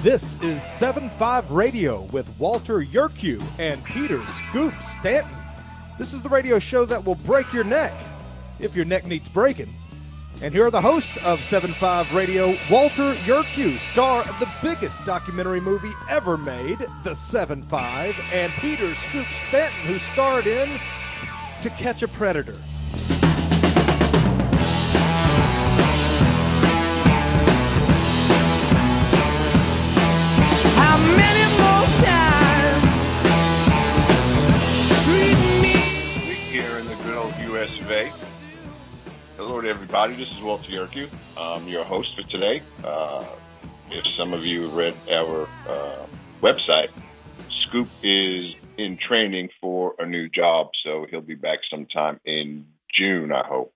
This is 7-5 Radio with Walter Yerkew and Peter Scoop Stanton. This is the radio show that will break your neck, if your neck needs breaking. And here are the hosts of 7-5 Radio, Walter Yerkew, star of the biggest documentary movie ever made, The 7-5, and Peter Scoop Stanton, who starred in To Catch a Predator. US of A. Hello to everybody. This is Walter Yerkew. I'm your host for today. If some of you read our website, Scoop is in training for a new job, so he'll be back sometime in June, I hope.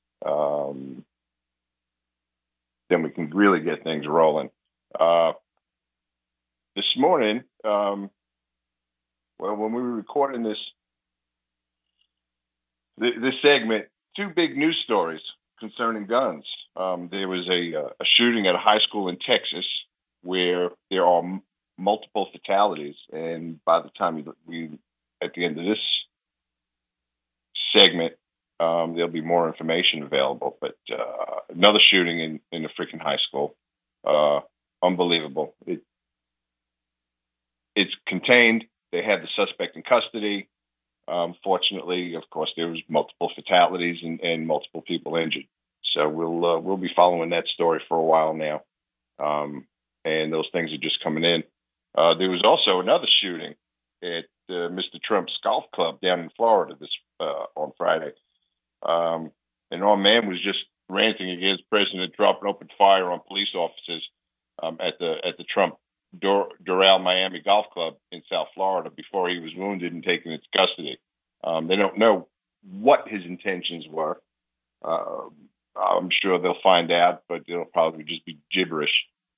Then we can really get things rolling. This morning, when we were recording this segment, two big news stories concerning guns. There was a shooting at a high school in Texas where there are multiple fatalities, and by the time we at the end of this segment, there'll be more information available. But another shooting in a freaking high school, unbelievable. It's contained. They had the suspect in custody. Fortunately, of course, there was multiple fatalities and multiple people injured. So we'll be following that story for a while now, and those things are just coming in. There was also another shooting at Mr. Trump's golf club down in Florida on Friday. An armed man was just ranting against President Trump and opened fire on police officers at the Trump Doral Miami Golf Club in South Florida before he was wounded and taken into custody. They don't know what his intentions were. I'm sure they'll find out, but it'll probably just be gibberish.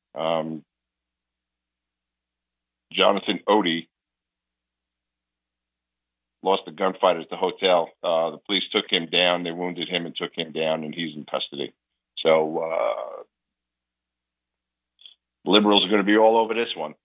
Jonathan Odie lost a gunfight at the hotel. The police took him down. They wounded him and took him down, and he's in custody. So liberals are going to be all over this one.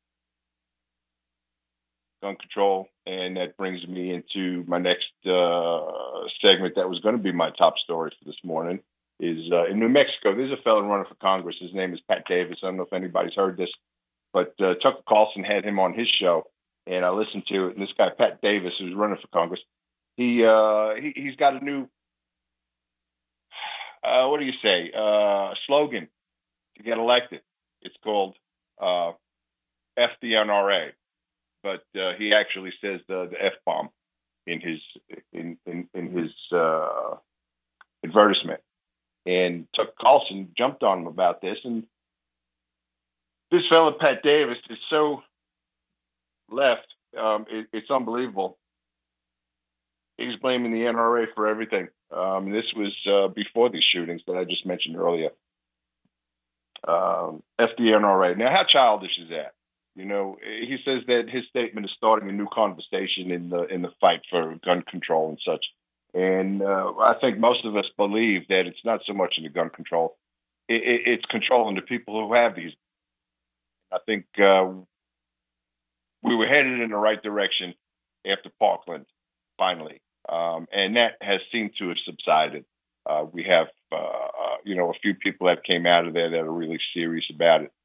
Gun control, and that brings me into my next segment that was going to be my top story for this morning, is in New Mexico. There's a fellow running for Congress. His name is Pat Davis. I don't know if anybody's heard this, but Tucker Carlson had him on his show, and I listened to it, and this guy, Pat Davis, who's running for Congress, he's got a new, what do you say, slogan to get elected. It's called F the NRA, but he actually says the F-bomb in his advertisement. And Tucker Carlson jumped on him about this, and this fellow Pat Davis is so left, it's unbelievable. He's blaming the NRA for everything. This was before these shootings that I just mentioned earlier. FDNRA. Now, how childish is that? You know, he says that his statement is starting a new conversation in the fight for gun control and such. And I think most of us believe that it's not so much in the gun control; it's controlling the people who have these. I think we were headed in the right direction after Parkland, finally, and that has seemed to have subsided. We have, a few people that came out of there that are really serious about it.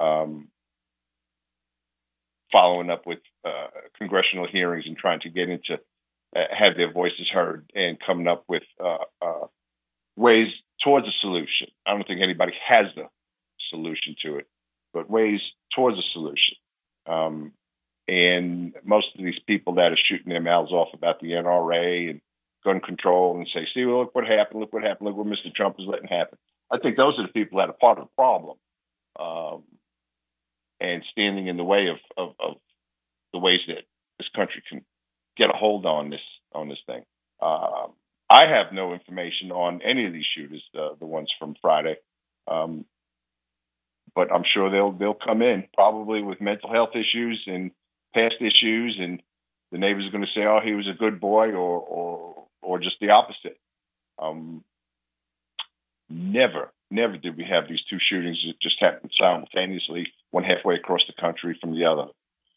Following up with congressional hearings and trying to get into, have their voices heard and coming up with ways towards a solution. I don't think anybody has the solution to it, but ways towards a solution. And most of these people that are shooting their mouths off about the NRA and gun control and say, see, well, look what happened, look what Mr. Trump is letting happen. I think those are the people that are part of the problem, and standing in the way of the ways that this country can get a hold on this thing. I have no information on any of these shooters, the ones from Friday, but I'm sure they'll come in probably with mental health issues and past issues, and the neighbors are going to say, oh, he was a good boy, or just the opposite. Never did we have these two shootings that just happened simultaneously one halfway across the country from the other.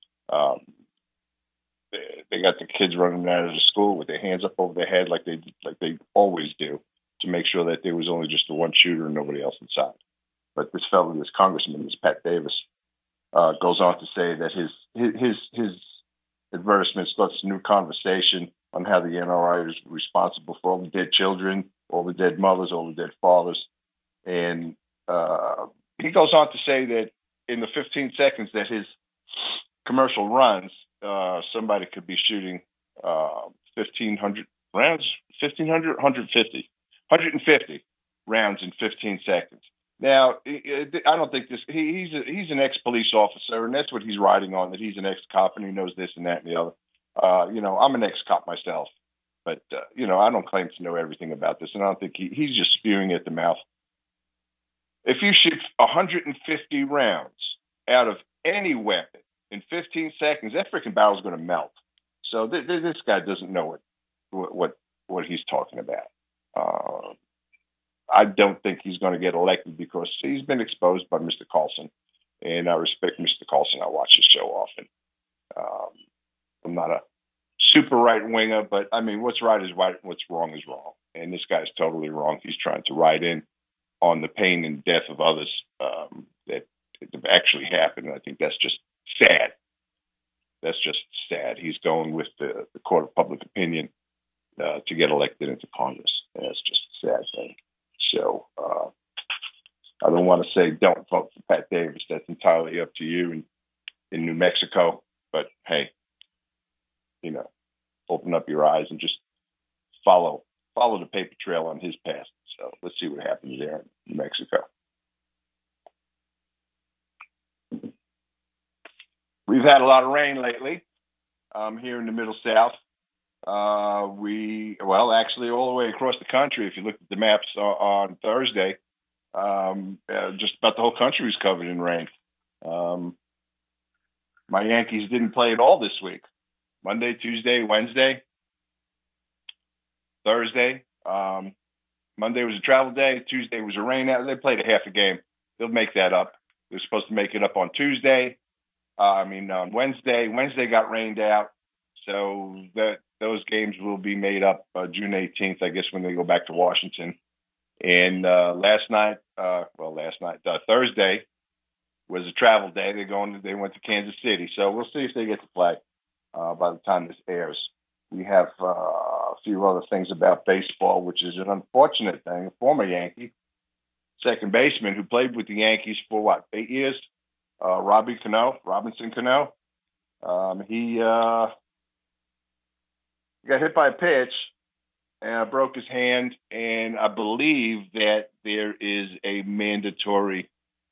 They got the kids running out of the school with their hands up over their head like they always do, to make sure that there was only just the one shooter and nobody else inside. But this fellow, this congressman, this Pat Davis, goes on to say that his advertisement starts a new conversation on how the NRA is responsible for all the dead children, all the dead mothers, all the dead fathers. And he goes on to say that in the 15 seconds that his commercial runs, somebody could be shooting 1,500 rounds, 1,500, 150 rounds in 15 seconds. Now, I don't think he's an ex-police officer, and that's what he's riding on, that he's an ex-cop and he knows this and that and the other. I'm an ex-cop myself, but, I don't claim to know everything about this, and I don't think he's just spewing at the mouth. If you shoot 150 rounds out of any weapon in 15 seconds, that freaking barrel's going to melt. So this guy doesn't know what he's talking about. I don't think he's going to get elected because he's been exposed by Mr. Carlson, and I respect Mr. Carlson. I watch his show often. I'm not a super right-winger, but, I mean, what's right is right, what's wrong is wrong. And this guy's totally wrong. He's trying to ride in on the pain and death of others that have actually happened, and I think that's just sad. That's just sad. He's going with the court of public opinion to get elected into Congress, and that's just a sad thing. So I don't want to say don't vote for Pat Davis. That's entirely up to you in New Mexico. But, hey, open up your eyes and just follow the paper trail on his past. So let's see what happens there in New Mexico. We've had a lot of rain lately here in the Middle South. Actually all the way across the country. If you look at the maps on Thursday, just about the whole country was covered in rain. My Yankees didn't play at all this week. Monday, Tuesday, Wednesday, Thursday. Monday was a travel day. Tuesday was a rain out. They played a half a game. They'll make that up. They're supposed to make it up on Tuesday. On Wednesday. Wednesday got rained out. So those games will be made up June 18th, I guess, when they go back to Washington. And Thursday was a travel day. They went to Kansas City. So we'll see if they get to play by the time this airs. We have a few other things about baseball, which is an unfortunate thing. A former Yankee, second baseman who played with the Yankees for 8 years, Robinson Cano. He got hit by a pitch and broke his hand, and I believe that there is a mandatory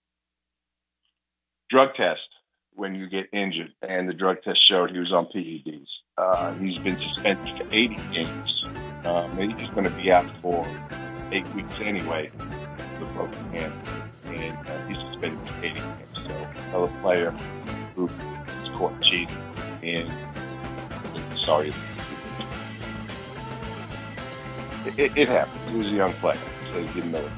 drug test when you get injured, and the drug test showed he was on PEDs. He's been suspended for 80 games. Maybe he's going to be out for 8 weeks anyway with a broken hand, and he's suspended for 80 games. So another player who was caught cheating, and sorry. It happened. He was a young player, so he didn't know it.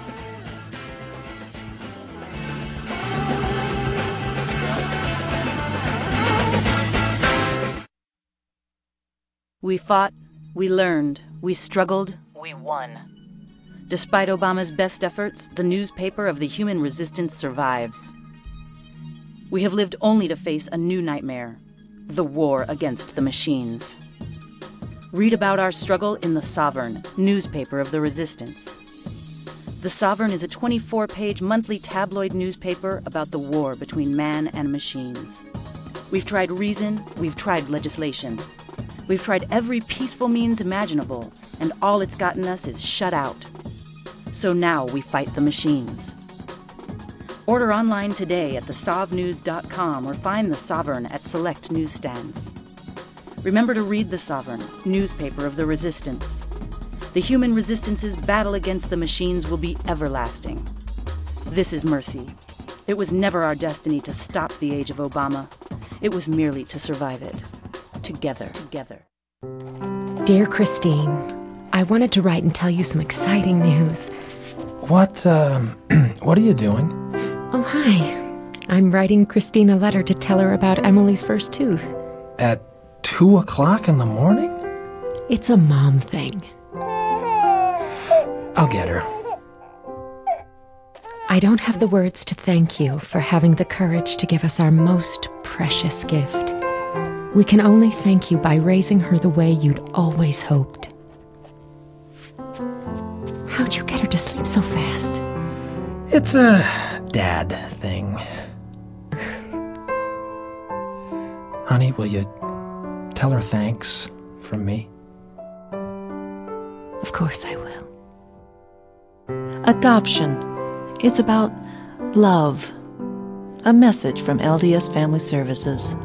We fought, we learned, we struggled, we won. Despite Obama's best efforts, the newspaper of the human resistance survives. We have lived only to face a new nightmare, the war against the machines. Read about our struggle in The Sovereign, newspaper of the resistance. The Sovereign is a 24-page monthly tabloid newspaper about the war between man and machines. We've tried reason, we've tried legislation. We've tried every peaceful means imaginable, and all it's gotten us is shut out. So now we fight the machines. Order online today at thesovnews.com or find The Sovereign at select newsstands. Remember to read The Sovereign, newspaper of the resistance. The human resistance's battle against the machines will be everlasting. This is Mercy. It was never our destiny to stop the age of Obama. It was merely to survive it. Together. Dear Christine, I wanted to write and tell you some exciting news. What are you doing? Oh, hi. I'm writing Christine a letter to tell her about Emily's first tooth. At 2 o'clock in the morning? It's a mom thing. I'll get her. I don't have the words to thank you for having the courage to give us our most precious gift. We can only thank you by raising her the way you'd always hoped. How'd you get her to sleep so fast? It's a dad thing. Honey, will you tell her thanks from me? Of course I will. Adoption. It's about love. A message from LDS Family Services.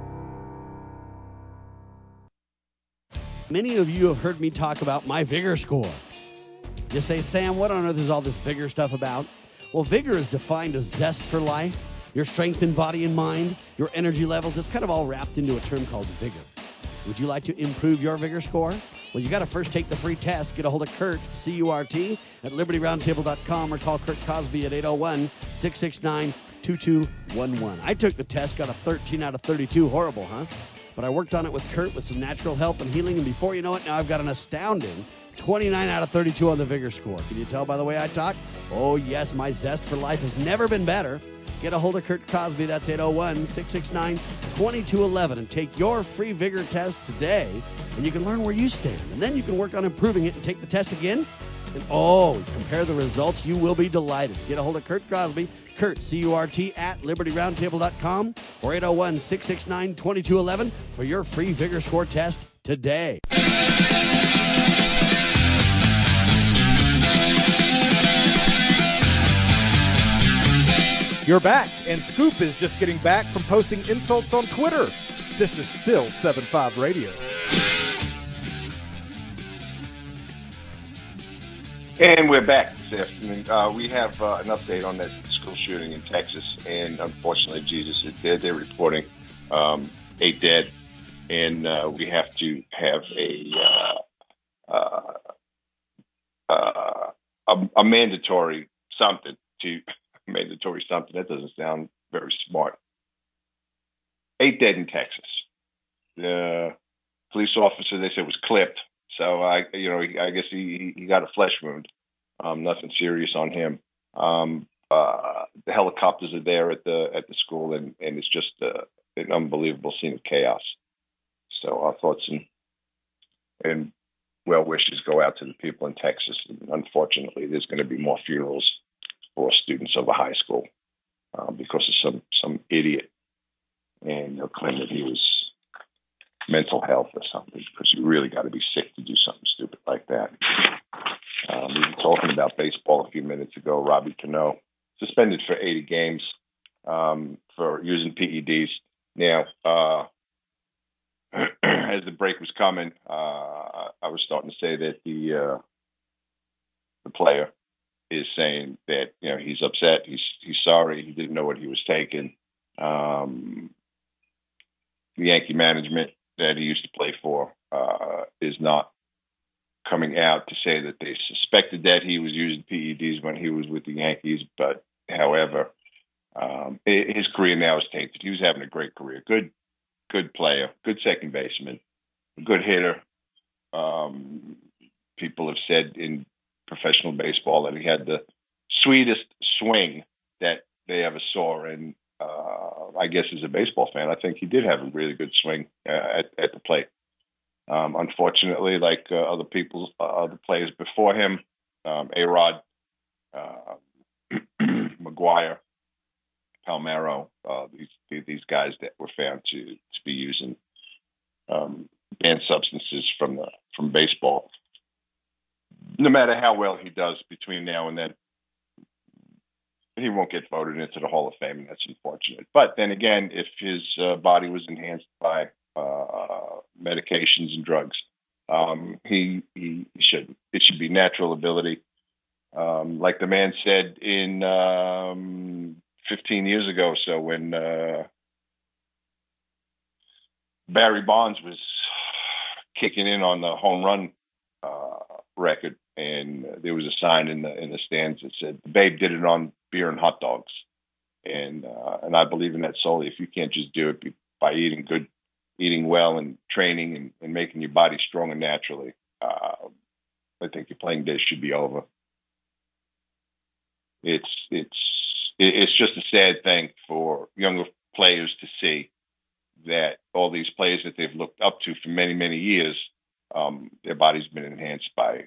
Many of you have heard me talk about my Vigor score. You say, Sam, what on earth is all this Vigor stuff about? Well, Vigor is defined as zest for life, your strength in body and mind, your energy levels. It's kind of all wrapped into a term called Vigor. Would you like to improve your Vigor score? Well, you got to first take the free test. Get a hold of Kurt, C-U-R-T, at LibertyRoundtable.com or call Kurt Cosby at 801-669-2211. I took the test, got a 13 out of 32. Horrible, huh? But I worked on it with Kurt with some natural help and healing, and before you know it, now I've got an astounding 29 out of 32 on the Vigor score. Can you tell by the way I talk? Oh, yes, my zest for life has never been better. Get a hold of Kurt Cosby. That's 801-669-2211. And take your free Vigor test today, and you can learn where you stand. And then you can work on improving it and take the test again. And, compare the results. You will be delighted. Get a hold of Kurt Cosby. Kurt, C-U-R-T, at LibertyRoundtable.com or 801-669-2211 for your free Vigor score test today. You're back, and Scoop is just getting back from posting insults on Twitter. This is still 7-5 Radio. And we're back this afternoon. We have an update on that school shooting in Texas, and unfortunately, Jesus is dead. They're reporting 8 dead, and we have to have a mandatory something to... Mandatory something. That doesn't sound very smart. 8 dead in Texas. The police officer, they said, was clipped. So I guess he got a flesh wound. Nothing serious on him. The helicopters are there at the school, and it's just an unbelievable scene of chaos. So our thoughts and well wishes go out to the people in Texas. And unfortunately, there's going to be more funerals for students of a high school because of some idiot, and they'll claim that he was mental health or something, because you really got to be sick to do something stupid like that. We were talking about baseball a few minutes ago. Robbie Cano suspended for 80 games for using PEDs. Now, as the break was coming, I was starting to say that the player is saying that he's upset, he's sorry, he didn't know what he was taking. The Yankee management that he used to play for is not coming out to say that they suspected that he was using PEDs when he was with the Yankees, but however, his career now is tainted. He was having a great career, good player, good second baseman, good hitter. People have said in professional baseball that he had the sweetest swing that they ever saw, and I guess as a baseball fan, I think he did have a really good swing at the plate. Unfortunately, like other players before him, A-Rod, McGuire, Palmeiro, these guys that were found to be using banned substances from baseball. No matter how well he does between now and then, he won't get voted into the Hall of Fame, and that's unfortunate. But then again, if his body was enhanced by medications and drugs, he shouldn't. It should be natural ability. Like the man said in 15 years ago, so when Barry Bonds was kicking in on the home run record, and there was a sign in the stands that said, "The Babe did it on beer and hot dogs." and I believe in that solely. If you can't just do it by eating well, and training and making your body stronger naturally, I think your playing days should be over. It's just a sad thing for younger players to see that all these players that they've looked up to for many, many years, their body's been enhanced by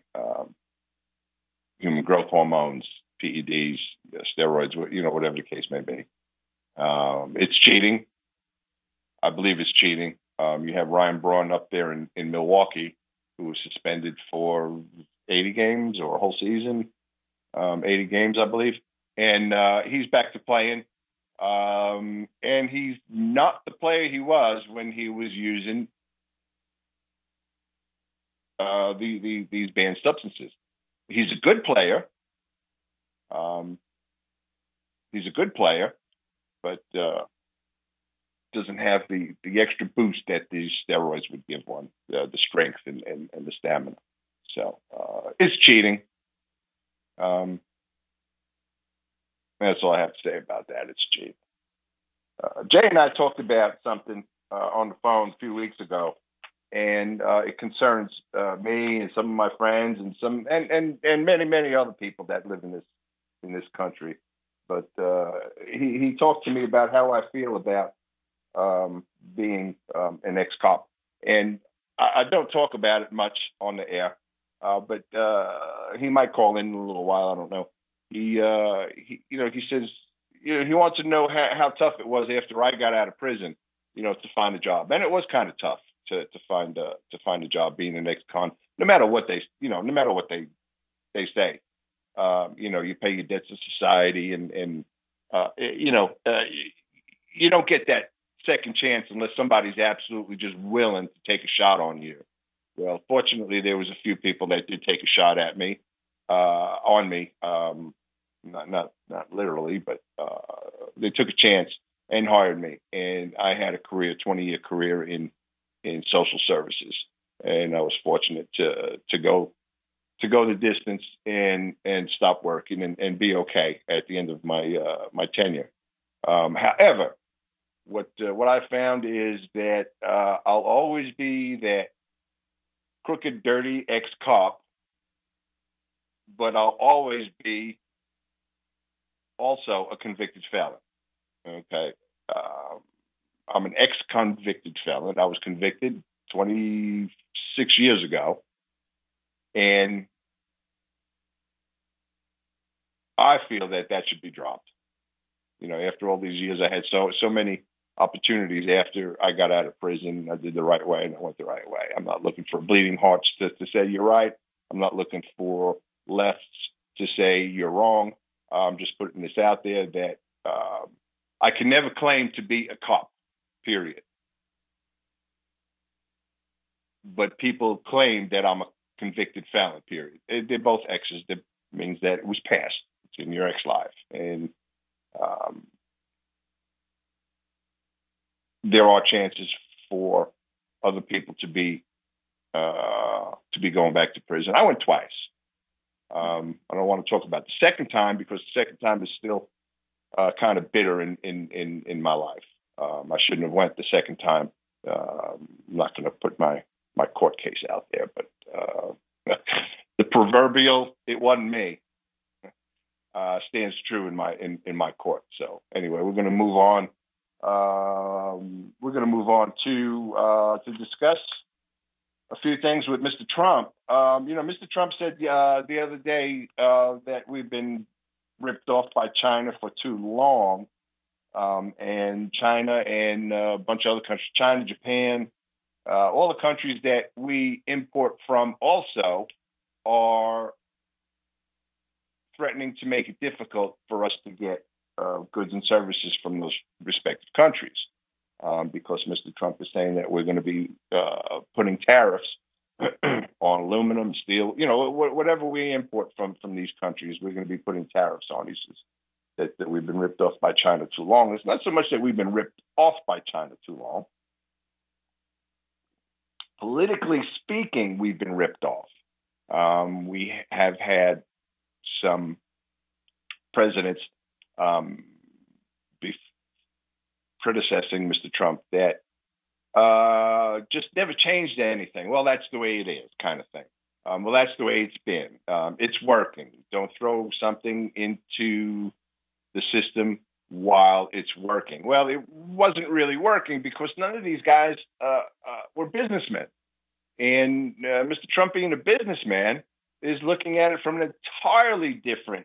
human growth hormones, PEDs, steroids, whatever the case may be. It's cheating. I believe it's cheating. You have Ryan Braun up there in Milwaukee, who was suspended for 80 games or a whole season, 80 games, I believe. And he's back to playing. And he's not the player he was when he was using these banned substances. He's a good player. But doesn't have the extra boost that these steroids would give one, the strength and the stamina. So it's cheating. That's all I have to say about that. It's cheating. Jay and I talked about something on the phone a few weeks ago, and it concerns me and some of my friends and many other people that live in this country. But he talked to me about how I feel about being an ex-cop, and I don't talk about it much on the air. But he might call in a little while. I don't know. He says, he wants to know how tough it was after I got out of prison, to find a job. And it was kind of tough to find a job being an ex-con, no matter what they say. You pay your debts to society, and you don't get that second chance unless somebody's absolutely just willing to take a shot on you. Well, fortunately, there was a few people that did take a shot at me, on me, not literally, but they took a chance and hired me. And I had a 20-year career in social services, and I was fortunate to go the distance and stop working and be okay at the end of my tenure. However, what I found is that I'll always be that crooked, dirty ex-cop, but I'll always be also a convicted felon. Okay. I'm an ex-convicted felon. I was convicted 26 years ago. And I feel that should be dropped. After all these years, I had so many opportunities after I got out of prison. I did the right way, and I went the right way. I'm not looking for bleeding hearts to say you're right. I'm not looking for lefts to say you're wrong. I'm just putting this out there that I can never claim to be a cop, period. But people claim that I'm a convicted felon, period. They're both X's. That means that it was past. It's in your ex life. And there are chances for other people to be going back to prison. I went twice. I don't want to talk about the second time because the second time is still kind of bitter in my life. I shouldn't have went the second time. I'm not going to put my court case out there, but the proverbial "it wasn't me" stands true in my court. So anyway, we're going to move on. We're going to move on to discuss a few things with Mr. Trump. Mr. Trump said the other day that we've been ripped off by China for too long, and China and a bunch of other countries, China, Japan, all the countries that we import from also are threatening to make it difficult for us to get goods and services from those respective countries, because Mr. Trump is saying that we're going to be putting tariffs on aluminum, steel, whatever we import from these countries, we're going to be putting tariffs on. He says that we've been ripped off by China too long. It's not so much that we've been ripped off by China too long. Politically speaking, we've been ripped off. We have had some presidents criticizing Mr. Trump that just never changed anything. Well, that's the way it is, kind of thing. Well, that's the way it's been. It's working. Don't throw something into the system while it's working. Well, it wasn't really working because none of these guys were businessmen. And Mr. Trump, being a businessman, is looking at it from an entirely different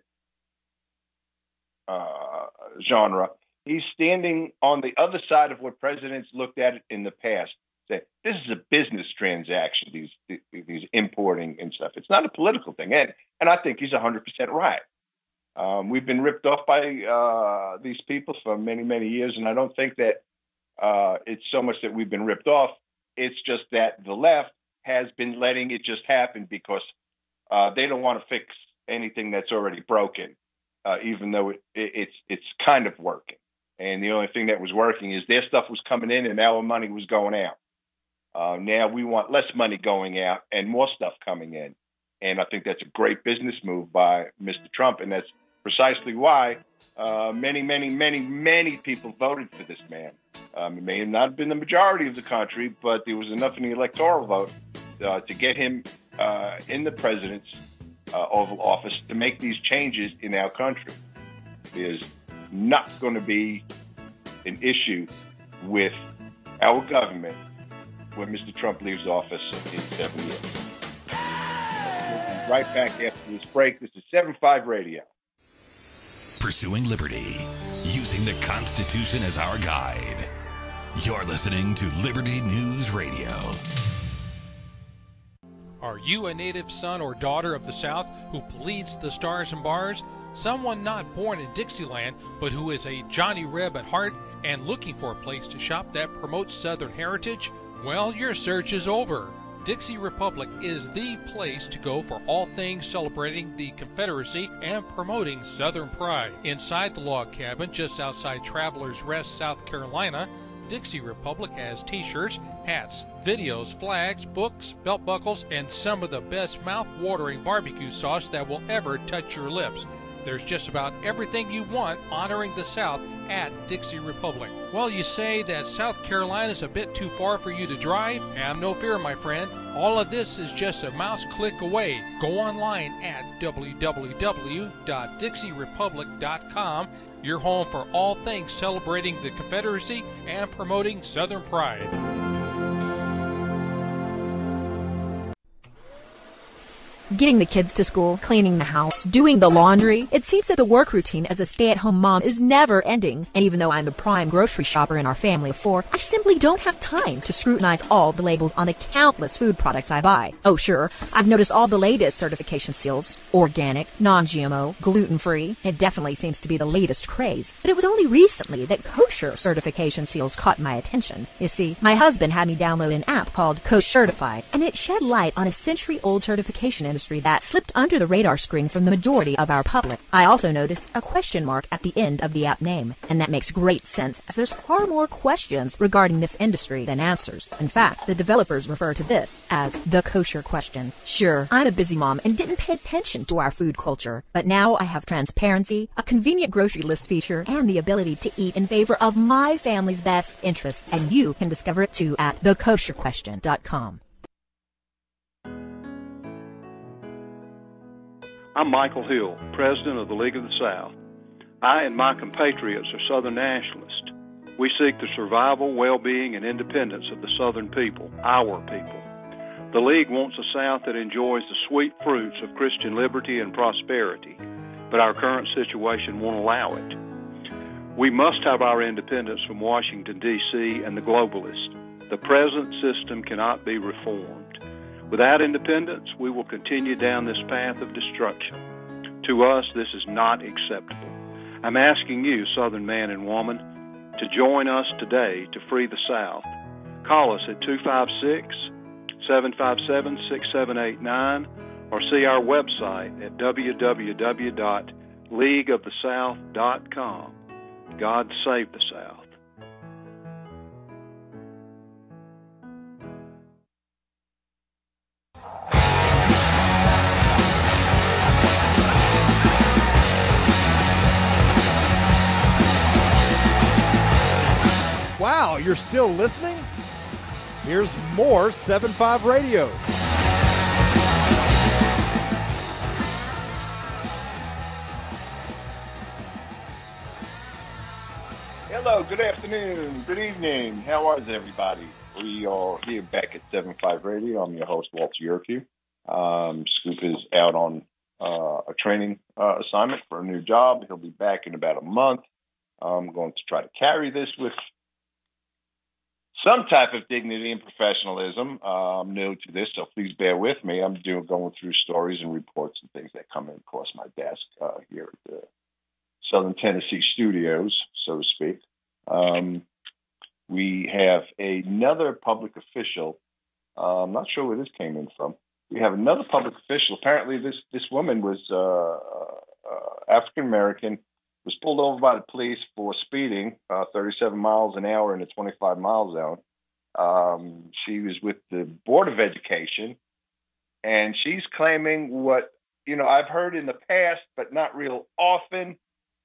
genre. He's standing on the other side of what presidents looked at it in the past. Say, this is a business transaction, these importing and stuff. It's not a political thing. And I think he's 100% right. We've been ripped off by these people for many, many years, and I don't think that it's so much that we've been ripped off. It's just that the left has been letting it just happen because they don't want to fix anything that's already broken, even though it's kind of working. And the only thing that was working is their stuff was coming in and our money was going out. Now we want less money going out and more stuff coming in. And I think that's a great business move by Mr. Trump. And that's precisely why many, many, many, many people voted for this man. It may have not been the majority of the country, but there was enough in the electoral vote to get him in the president's Oval Office to make these changes in our country. There's not going to be an issue with our government when Mr. Trump leaves office in 7 years. We'll be right back after this break. This is 7-5 Radio. Pursuing liberty, using the Constitution as our guide. You're listening to Liberty News Radio. Are you a native son or daughter of the South who bleeds the stars and bars? Someone not born in Dixieland, but who is a Johnny Reb at heart and looking for a place to shop that promotes Southern heritage? Well, your search is over. Dixie Republic is the place to go for all things celebrating the Confederacy and promoting Southern pride. Inside the log cabin just outside Travelers Rest, South Carolina, Dixie Republic has t-shirts, hats, videos, flags, books, belt buckles, and some of the best mouth-watering barbecue sauce that will ever touch your lips. There's just about everything you want honoring the South at Dixie Republic. Well, you say that South Carolina's a bit too far for you to drive? Have no fear, my friend. All of this is just a mouse click away. Go online at www.dixierepublic.com, your home for all things celebrating the Confederacy and promoting Southern pride. Getting the kids to school, cleaning the house, doing the laundry. It seems that the work routine as a stay-at-home mom is never ending. And even though I'm a prime grocery shopper in our family of 4, I simply don't have time to scrutinize all the labels on the countless food products I buy. Oh sure, I've noticed all the latest certification seals. Organic, non-GMO, gluten-free. It definitely seems to be the latest craze. But it was only recently that kosher certification seals caught my attention. You see, my husband had me download an app called Koshertified, and it shed light on a century-old certification industry that slipped under the radar screen from the majority of our public. I also noticed a question mark at the end of the app name, and that makes great sense as there's far more questions regarding this industry than answers. In fact, the developers refer to this as the kosher question. Sure, I'm a busy mom and didn't pay attention to our food culture, but now I have transparency, a convenient grocery list feature, and the ability to eat in favor of my family's best interests, and you can discover it too at thekosherquestion.com. I'm Michael Hill, President of the League of the South. I and my compatriots are Southern nationalists. We seek the survival, well-being, and independence of the Southern people, our people. The League wants a South that enjoys the sweet fruits of Christian liberty and prosperity, but our current situation won't allow it. We must have our independence from Washington, D.C. and the globalists. The present system cannot be reformed. Without independence, we will continue down this path of destruction. To us, this is not acceptable. I'm asking you, Southern man and woman, to join us today to free the South. Call us at 256-757-6789 or see our website at www.leagueofthesouth.com. God save the South. you're still listening? Here's more 7-5 Radio. Hello, good afternoon, good evening. How is everybody? We are here back at 7-5 Radio. I'm your host, Walter Yerkew. Scoop is out on a training assignment for a new job. He'll be back in about a month. I'm going to try to carry this with some type of dignity and professionalism. I'm new to this, so please bear with me. I'm going through stories and reports and things that come across my desk here at the Southern Tennessee studios, so to speak. We have another public official. I'm not sure where this came in from. We have another public official. Apparently, this woman was African American, was pulled over by the police for speeding 37 miles an hour in a 25-mile zone. She was with the Board of Education, and she's claiming what, I've heard in the past, but not real often,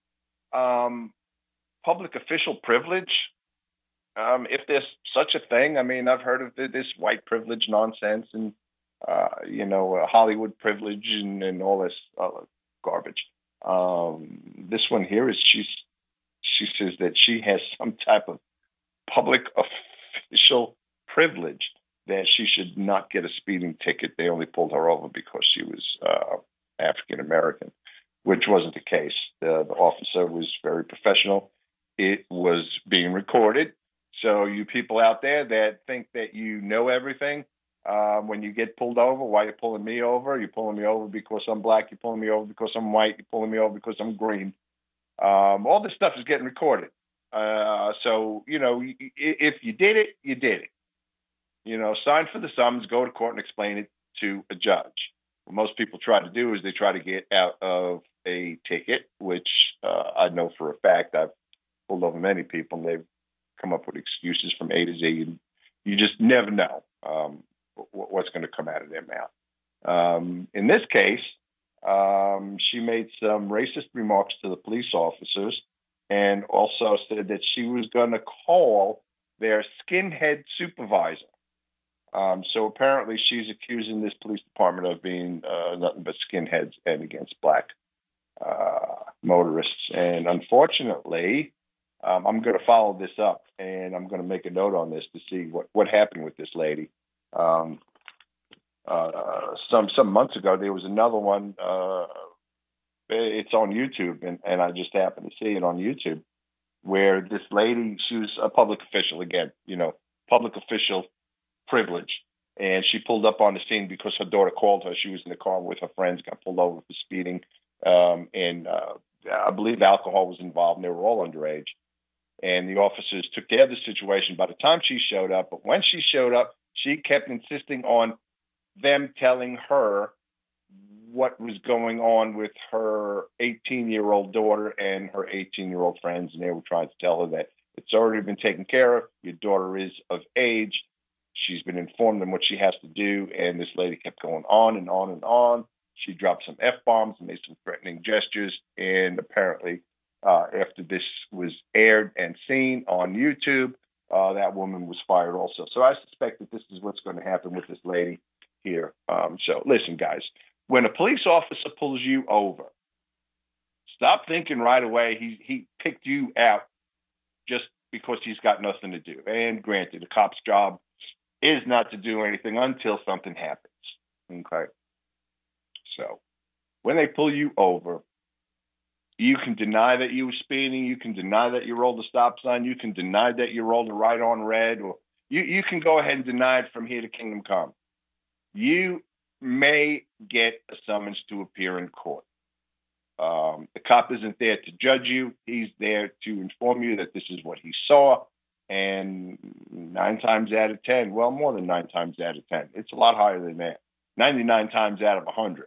public official privilege. If there's such a thing, I've heard of this white privilege nonsense and, Hollywood privilege and all this garbage. This one here is she says that she has some type of public official privilege that she should not get a speeding ticket. They only pulled her over because she was African American, which wasn't the case. The officer was very professional. It was being recorded. So you people out there that think that you know everything, when you get pulled over, why are you pulling me over? You're pulling me over because I'm black. You're pulling me over because I'm white. You're pulling me over because I'm green. All this stuff is getting recorded. So, if you did it, you did it. Sign for the summons, go to court and explain it to a judge. What most people try to do is they try to get out of a ticket, which I know for a fact. I've pulled over many people, and they've come up with excuses from A to Z, and you just never know what's going to come out of their mouth. In this case, she made some racist remarks to the police officers and also said that she was going to call their skinhead supervisor. So apparently she's accusing this police department of being nothing but skinheads and against black motorists. And unfortunately, I'm going to follow this up, and I'm going to make a note on this to see what happened with this lady. Some months ago, there was another one. It's on YouTube, and I just happened to see it on YouTube, where this lady, she was a public official, again, public official privilege, and she pulled up on the scene because her daughter called her. She was in the car with her friends, got pulled over for speeding, and I believe alcohol was involved, and they were all underage. And the officers took care of the situation by the time she showed up. But when she showed up, she kept insisting on them telling her what was going on with her 18-year-old daughter and her 18-year-old friends. And they were trying to tell her that it's already been taken care of. Your daughter is of age. She's been informed on what she has to do. And this lady kept going on and on and on. She dropped some F-bombs and made some threatening gestures. And apparently, after this was aired and seen on YouTube, that woman was fired also. So I suspect that this is what's going to happen with this lady here. So listen, guys, when a police officer pulls you over, stop thinking right away he picked you out just because he's got nothing to do. And granted, a cop's job is not to do anything until something happens. Okay? So when they pull you over, you can deny that you were speeding. You can deny that you rolled a stop sign. You can deny that you rolled a right on red. Or you can go ahead and deny it from here to kingdom come. You may get a summons to appear in court. The cop isn't there to judge you. He's there to inform you that this is what he saw. And 9 times out of 10, well, more than 9 times out of 10, it's a lot higher than that. 99 times out of 100,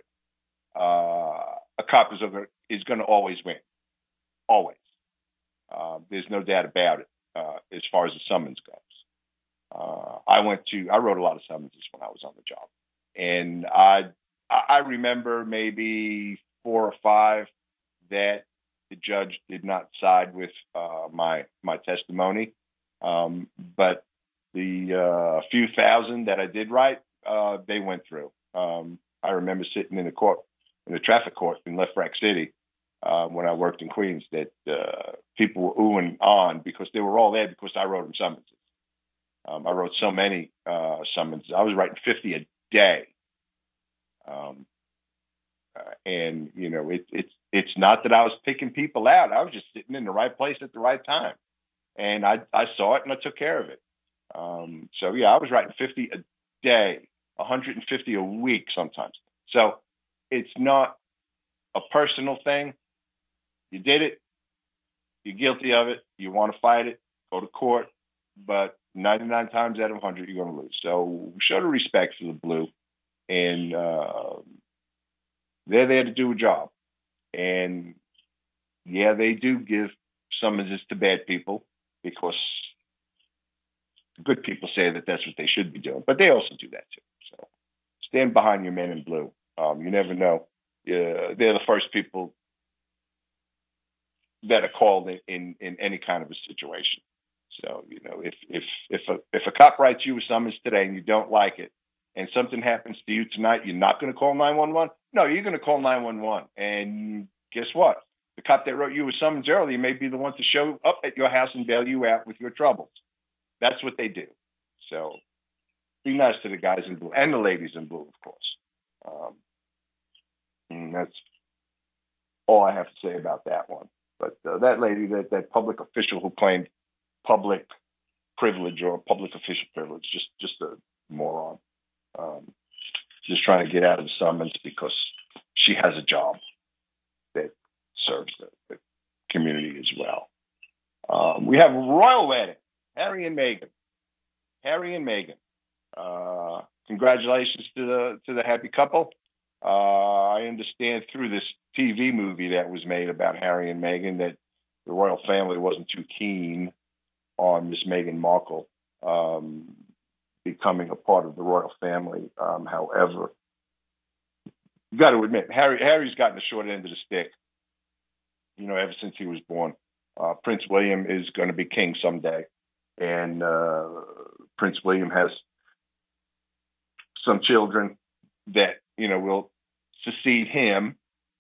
a cop is going to always win. Always. There's no doubt about it as far as the summons goes. I wrote a lot of summonses when I was on the job. And I remember maybe 4 or 5 that the judge did not side with my testimony. But the few thousand that I did write, they went through. I remember sitting in the traffic court in Left Rack City when I worked in Queens, that people were oohing on because they were all there because I wrote them summonses. I wrote so many summonses. I was writing 50 a day. And, you know, it's not that I was picking people out. I was just sitting in the right place at the right time. And I saw it and I took care of it. So, yeah, I was writing 50 a day, 150 a week sometimes. So it's not a personal thing. You did it. You're guilty of it. You want to fight it, go to court. But 99 times out of 100, you're going to lose. So show the respect for the Blue. And they're there to do a job. And, yeah, they do give summonses to bad people because good people say that that's what they should be doing. But they also do that, too. So stand behind your men in blue. You never know. They're the first people that are called in any kind of a situation. So, you know, if a cop writes you a summons today and you don't like it, and something happens to you tonight, you're not going to call 911? No, you're going to call 911. And guess what? The cop that wrote you a summons earlier may be the one to show up at your house and bail you out with your troubles. That's what they do. So be nice to the guys in blue and the ladies in blue, of course. And that's all I have to say about that one. But that lady, that public official who claimed public privilege or public official privilege, just a moron. Just trying to get out of the summons because she has a job that serves the community as well. We have a royal wedding, Harry and Meghan. Harry and Meghan. Congratulations to the happy couple. I understand through this TV movie that was made about Harry and Meghan that the royal family wasn't too keen on Miss Meghan Markle becoming a part of the royal family. However, you got to admit, Harry's gotten the short end of the stick, you know, ever since he was born. Prince William is going to be king someday. And Prince William has some children that, you know, will succeed him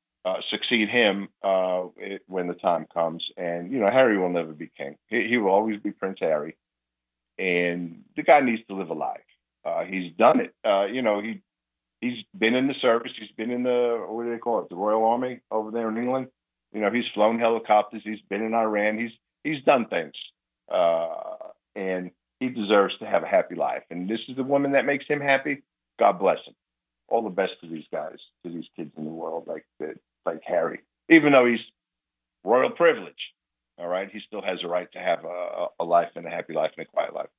when the time comes. And, you know, Harry will never be king. He will always be Prince Harry. And the guy needs to live a life. He's done it. You know, he's been in the service. He's been in the, what do they call it, the Royal Army over there in England. You know, he's flown helicopters. He's been in Iran. He's done things. And he deserves to have a happy life. And this is the woman that makes him happy. God bless him. All the best to these guys, to these kids in the world like Harry. Even though he's royal privilege, all right, he still has a right to have a life and a happy life and a quiet life.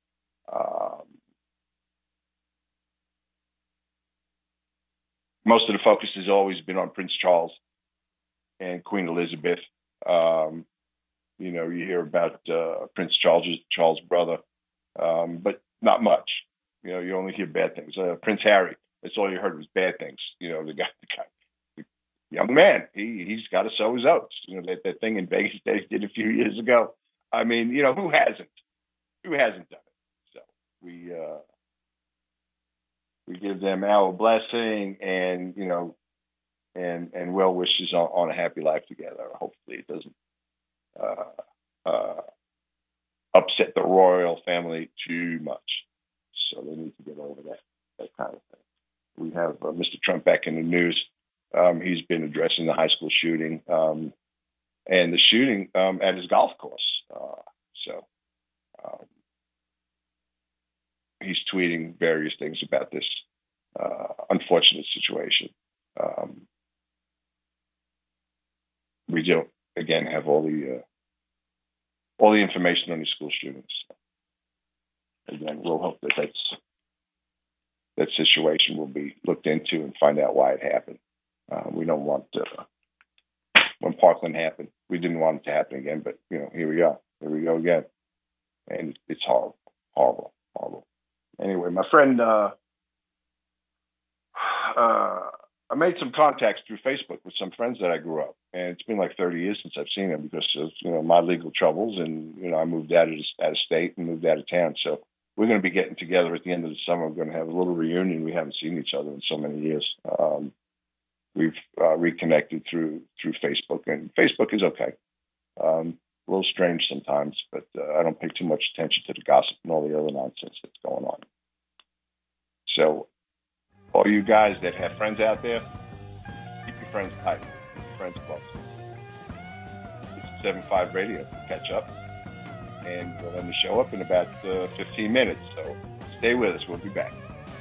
Most of the focus has always been on Prince Charles and Queen Elizabeth. You know, you hear about Prince Charles' brother, but not much. You know, you only hear bad things. Prince Harry, that's all you heard was bad things. You know, the young man, he's got to sow his oats. You know, that thing in Vegas that he did a few years ago. I mean, you know, who hasn't? Who hasn't done it? So we give them our blessing and, you know, and well wishes on a happy life together. Hopefully it doesn't upset the royal family too much. So they need to get over that kind of thing. We have Mr. Trump back in the news. He's been addressing the high school shooting and the shooting at his golf course. He's tweeting various things about this unfortunate situation. We don't, again, have all the information on these school shootings. Again, we'll hope that situation will be looked into and find out why it happened. We don't want when Parkland happened, we didn't want it to happen again, but you know, here we are. Here we go again, and it's horrible. Anyway, my friend I made some contacts through Facebook with some friends that I grew up, and it's been like 30 years since I've seen them because of my legal troubles, and I moved out of state and moved out of town. So we're going to be getting together at the end of the summer. We're going to have a little reunion. We haven't seen each other in so many years. We've reconnected through Facebook, and Facebook is okay. A little strange sometimes, but I don't pay too much attention to the gossip and all the other nonsense that's going on. So, all you guys that have friends out there, keep your friends tight, keep your friends close. This is 7.5 Radio. Catch up, and we'll end the show up in about 15 minutes. So, stay with us. We'll be back.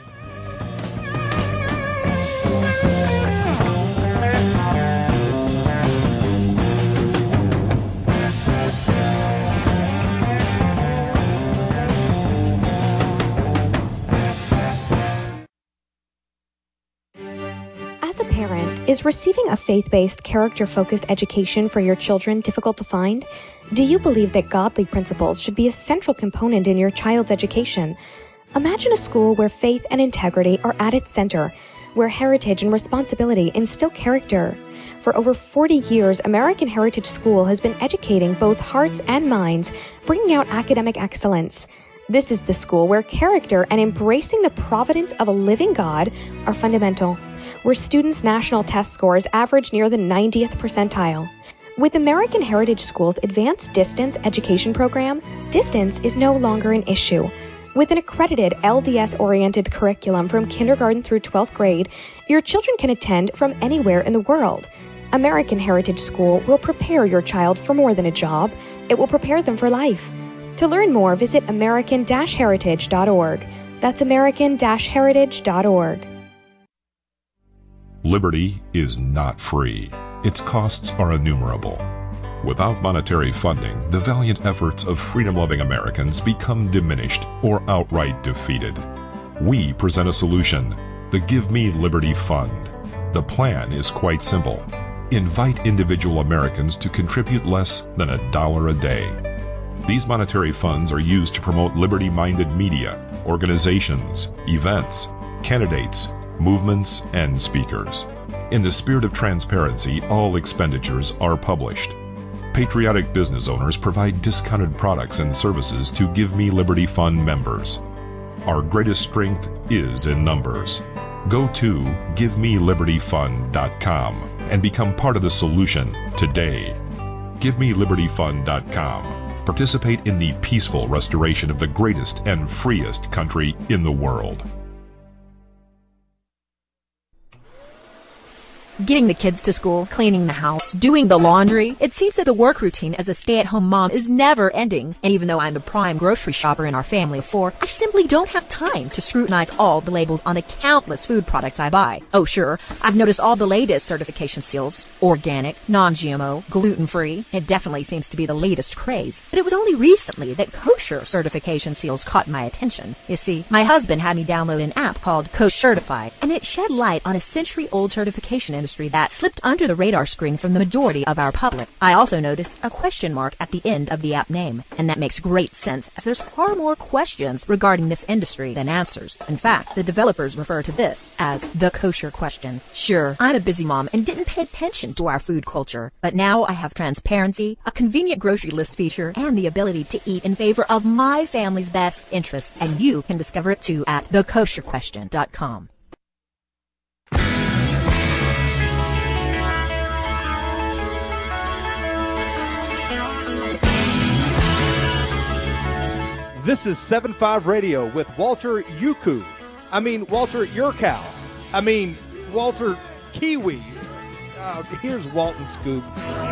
As a parent, is receiving a faith-based, character-focused education for your children difficult to find? Do you believe that godly principles should be a central component in your child's education? Imagine a school where faith and integrity are at its center, where heritage and responsibility instill character. For over 40 years, American Heritage School has been educating both hearts and minds, bringing out academic excellence. This is the school where character and embracing the providence of a living God are fundamental, where students' national test scores average near the 90th percentile. With American Heritage School's Advanced Distance Education Program, distance is no longer an issue. With an accredited LDS-oriented curriculum from kindergarten through 12th grade, your children can attend from anywhere in the world. American Heritage School will prepare your child for more than a job. It will prepare them for life. To learn more, visit american-heritage.org. That's american-heritage.org. Liberty is not free. Its costs are innumerable. Without monetary funding, the valiant efforts of freedom-loving Americans become diminished or outright defeated. We present a solution, the Give Me Liberty Fund. The plan is quite simple. Invite individual Americans to contribute less than $1 a day. These monetary funds are used to promote liberty-minded media, organizations, events, candidates, movements, and speakers. In the spirit of transparency, all expenditures are published. Patriotic business owners provide discounted products and services to Give Me Liberty Fund members. Our greatest strength is in numbers. Go to GiveMeLibertyFund.com and become part of the solution today. GiveMeLibertyFund.com. Participate in the peaceful restoration of the greatest and freest country in the world. Getting the kids to school, cleaning the house, doing the laundry. It seems that the work routine as a stay-at-home mom is never ending. And even though I'm the prime grocery shopper in our family of 4, I simply don't have time to scrutinize all the labels on the countless food products I buy. Oh sure, I've noticed all the latest certification seals. Organic, non-GMO, gluten-free. It definitely seems to be the latest craze. But it was only recently that kosher certification seals caught my attention. You see, my husband had me download an app called Koshertified, and it shed light on a century-old certification industry that slipped under the radar screen from the majority of our public. I also noticed a question mark at the end of the app name, and that makes great sense as there's far more questions regarding this industry than answers. In fact, the developers refer to this as the kosher question. Sure, I'm a busy mom and didn't pay attention to our food culture, but now I have transparency, a convenient grocery list feature, and the ability to eat in favor of my family's best interests, and you can discover it too at thekosherquestion.com. This is 7.5 Radio with Walter Yuku. Walter Yurkow. Walter Kiwi. Here's Walton Scoop.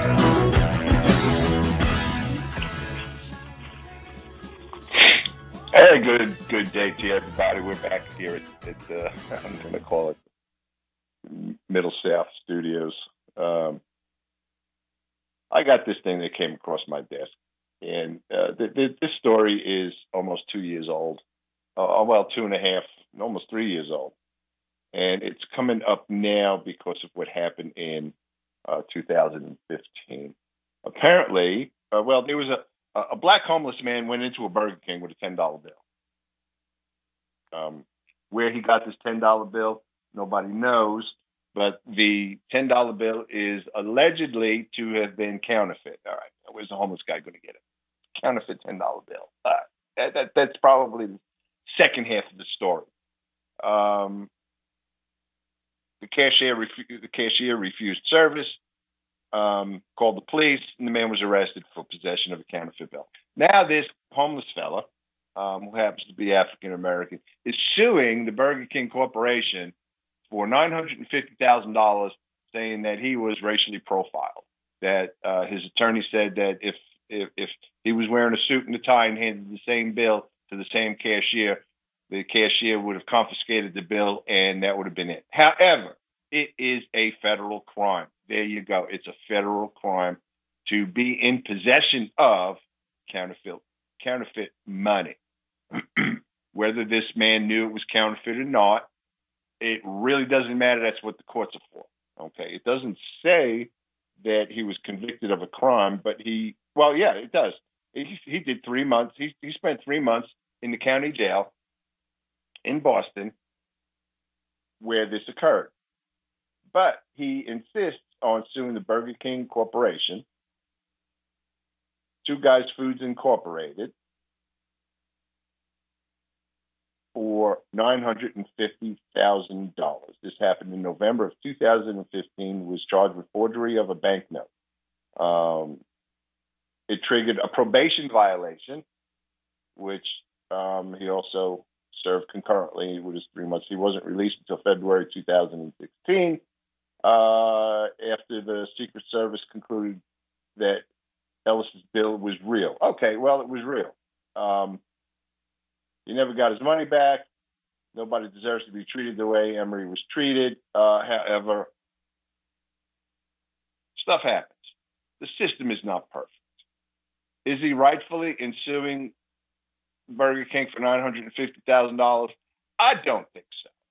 Hey, good day to you, everybody. We're back here at I'm going to call it Middle South Studios. I got this thing that came across my desk. And this story is almost 2 years old. 2.5, almost 3 years old. And it's coming up now because of what happened in 2015. Apparently, there was a black homeless man went into a Burger King with a $10 bill. Where he got this $10 bill, nobody knows. But the $10 bill is allegedly to have been counterfeit. All right, where's the homeless guy going to get it? Counterfeit $10 bill. That's probably the second half of the story. The cashier refused service, called the police, and the man was arrested for possession of a counterfeit bill. Now this homeless fella, who happens to be African American, is suing the Burger King Corporation for $950,000, saying that he was racially profiled. That his attorney said that if he was wearing a suit and a tie and handed the same bill to the same cashier, the cashier would have confiscated the bill, and that would have been it. However, it is a federal crime. There you go. It's a federal crime to be in possession of counterfeit money. Whether this man knew it was counterfeit or not, it really doesn't matter. That's what the courts are for. Okay. It doesn't say that he was convicted of a crime, but it does. He did 3 months. He spent 3 months in the county jail in Boston where this occurred. But he insists on suing the Burger King Corporation, Two Guys Foods Incorporated, for $950,000. This happened in November of 2015, was charged with forgery of a banknote. It triggered a probation violation, which he also served concurrently with his 3 months. He wasn't released until February 2016, after the Secret Service concluded that Ellis's bill was real. Okay, well, it was real. He never got his money back. Nobody deserves to be treated the way Emery was treated. However, stuff happens. The system is not perfect. Is he rightfully in suing Burger King for $950,000? I don't think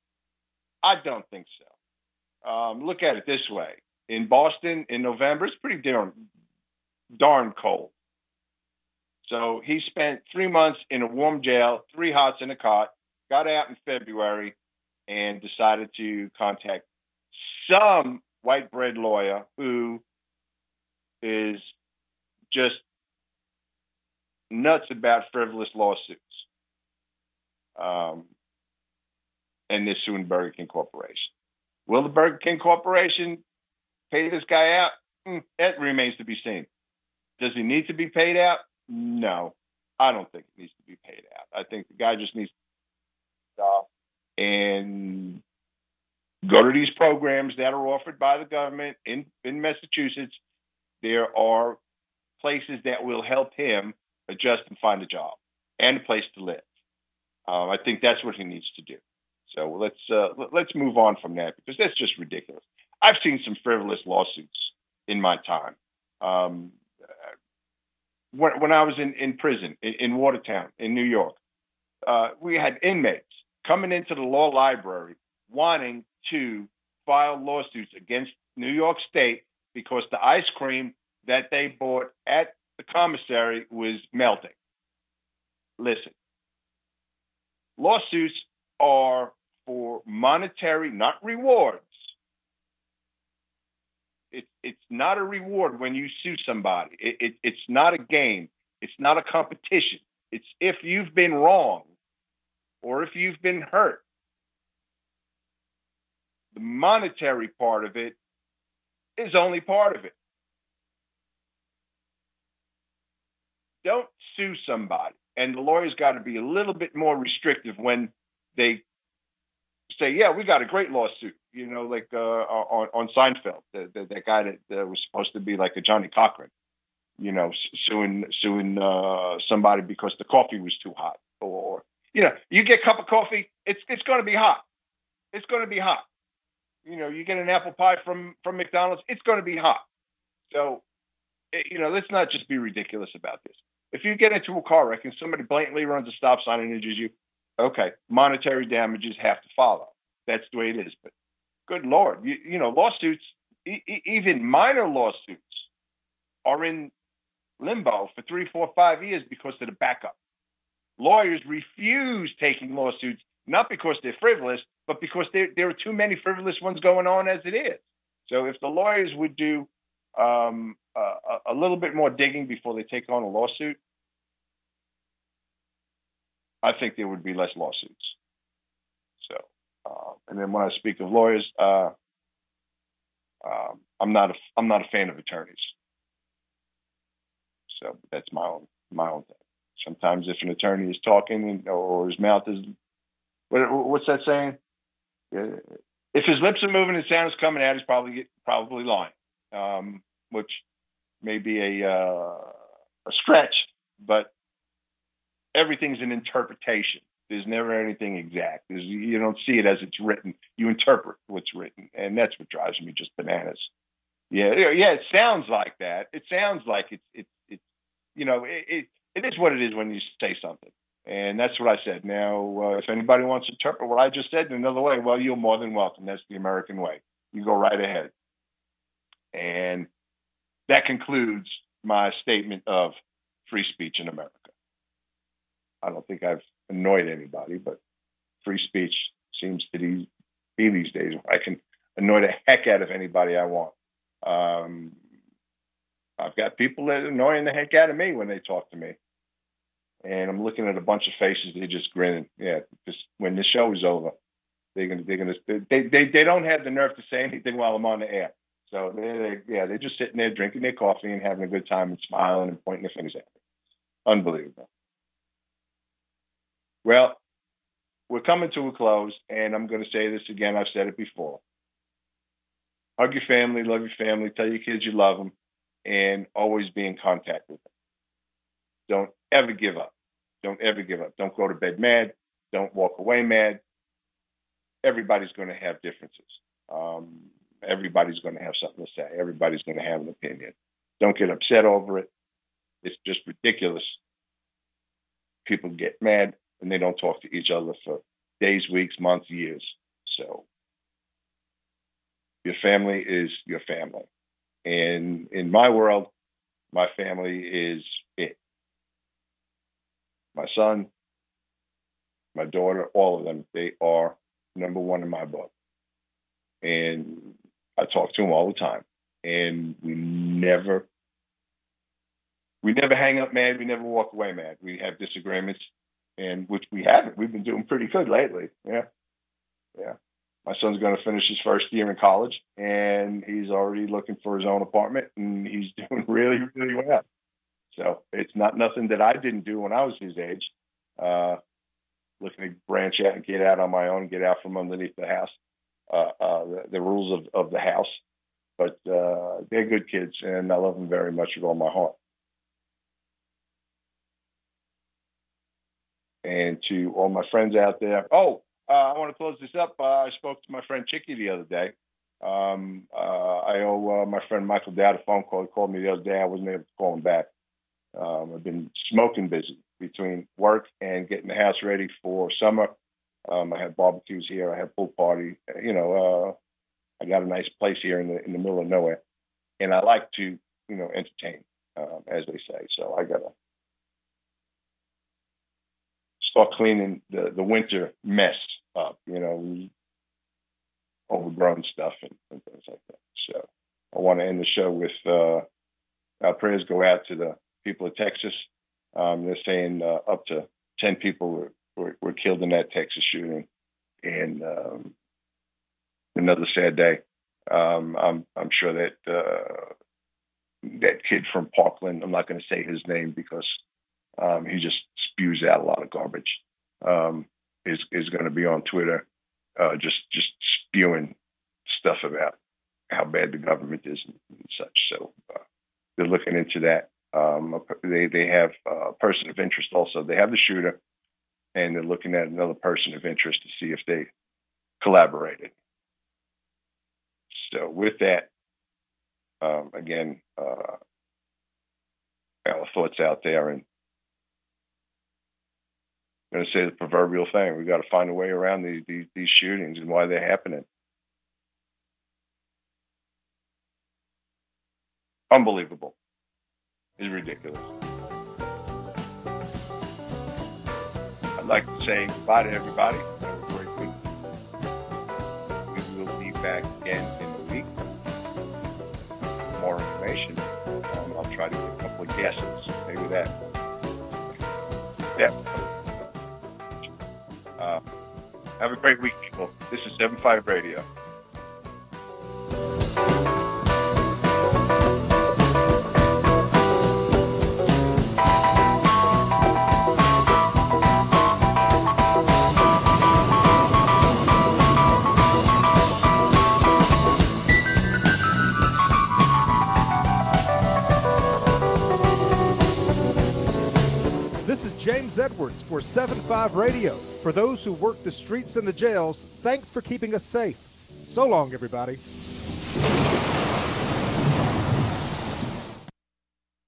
so. Look at it this way. In Boston in November, it's pretty darn cold. So he spent 3 months in a warm jail, 3 hots in a cot, got out in February, and decided to contact some white bread lawyer who is just nuts about frivolous lawsuits. And they're suing Burger King Corporation. Will the Burger King Corporation pay this guy out? That remains to be seen. Does he need to be paid out? No, I don't think it needs to be paid out. I think the guy just needs to stop and go to these programs that are offered by the government in Massachusetts. There are places that will help him adjust and find a job and a place to live. I think that's what he needs to do. So let's move on from that, because that's just ridiculous. I've seen some frivolous lawsuits in my time. When I was in prison in Watertown in New York, we had inmates coming into the law library wanting to file lawsuits against New York State because the ice cream that they bought at the commissary was melting. Listen, lawsuits are for monetary, not rewards. It's not a reward when you sue somebody. It's not a game. It's not a competition. It's if you've been wrong or if you've been hurt. The monetary part of it is only part of it. Don't sue somebody. And the lawyer's got to be a little bit more restrictive when they say, yeah, we got a great lawsuit, like on Seinfeld, that guy that was supposed to be like a Johnny Cochran, suing somebody because the coffee was too hot. Or, you get a cup of coffee, it's going to be hot. It's going to be hot. You get an apple pie from McDonald's, it's going to be hot. So, let's not just be ridiculous about this. If you get into a car wreck and somebody blatantly runs a stop sign and injures you, okay, monetary damages have to follow. That's the way it is. But good Lord, lawsuits, even minor lawsuits, are in limbo for 3, 4, 5 years because of the backup. Lawyers refuse taking lawsuits, not because they're frivolous, but because there are too many frivolous ones going on as it is. So if the lawyers would do a little bit more digging before they take on a lawsuit, I think there would be less lawsuits. So, and then when I speak of lawyers, I'm not a fan of attorneys. So that's my own thing. Sometimes if an attorney is talking or his mouth is, what's that saying? If his lips are moving and sound is coming out, he's probably lying, which may be a stretch, but everything's an interpretation. There's never anything exact. You don't see it as it's written. You interpret what's written, and that's what drives me just bananas. Yeah. It sounds like that. It sounds like it's it is what it is when you say something, and that's what I said. Now, if anybody wants to interpret what I just said in another way, well, you're more than welcome. That's the American way. You go right ahead. And that concludes my statement of free speech in America. I don't think I've annoyed anybody, but free speech seems to be these days. I can annoy the heck out of anybody I want. I've got people that are annoying the heck out of me when they talk to me. And I'm looking at a bunch of faces, they're just grinning. Yeah, because when the show is over, they don't have the nerve to say anything while I'm on the air. So they're just sitting there drinking their coffee and having a good time and smiling and pointing their fingers at me. Unbelievable. Well, we're coming to a close, and I'm going to say this again. I've said it before. Hug your family, love your family, tell your kids you love them, and always be in contact with them. Don't ever give up. Don't ever give up. Don't go to bed mad. Don't walk away mad. Everybody's going to have differences. Everybody's going to have something to say. Everybody's going to have an opinion. Don't get upset over it. It's just ridiculous. People get mad and they don't talk to each other for days, weeks, months, years. So your family is your family. And in my world, my family is it. My son, my daughter, all of them, they are number one in my book. And I talk to them all the time. And we never hang up mad. We never walk away mad. We have disagreements, and which we haven't. We've been doing pretty good lately. Yeah. My son's going to finish his first year in college, and he's already looking for his own apartment, and he's doing really, really well. So it's not nothing that I didn't do when I was his age, looking to branch out and get out on my own, get out from underneath the house, the rules of the house. But they're good kids, and I love them very much with all my heart. And to all my friends out there, I want to close this up. I spoke to my friend Chicky the other day. I owe my friend Michael Dowd a phone call. He called me the other day. I wasn't able to call him back. I've been smoking busy between work and getting the house ready for summer. I have barbecues here. I have pool party. I got a nice place here in the middle of nowhere, and I like to, entertain, as they say. So I gotta start cleaning the winter mess up. Overgrown stuff and things like that. So I want to end the show with our prayers go out to the people of Texas. They're saying up to 10 people were killed in that Texas shooting, and another sad day. I'm sure that that kid from Parkland, I'm not going to say his name because he just spews out a lot of garbage, is going to be on Twitter just spewing stuff about how bad the government is and such. So they're looking into that. They have a person of interest also. They have the shooter, and they're looking at another person of interest to see if they collaborated. So with that, again, our thoughts out there, and I'm going to say the proverbial thing. We got to find a way around these shootings and why they're happening. Unbelievable. It's ridiculous. I'd like to say goodbye to everybody. Have a great week. back again in a week. More information. I'll try to get a couple of guesses. Maybe that. Yeah. Have a great week, people. This is 7.5 Radio. This is James Edwards for 7.5 Radio. For those who work the streets and the jails, thanks for keeping us safe. So long, everybody.